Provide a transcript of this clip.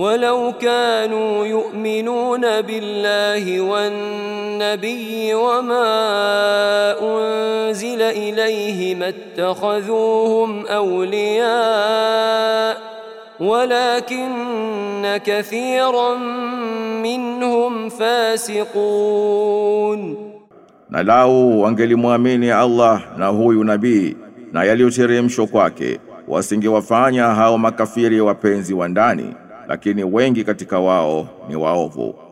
ولو كانوا يؤمنون بالله والنبي وما أنزل إليه ما اتخذوهم أولياء ولكن كثيرا منهم فاسقون. Na lau wangelimwamini Allah na huyu nabii na yaliyoteremshwa kwake, wasingewafanya hao makafiri wapenzi wa ndani, lakini wengi katika wao ni waovu.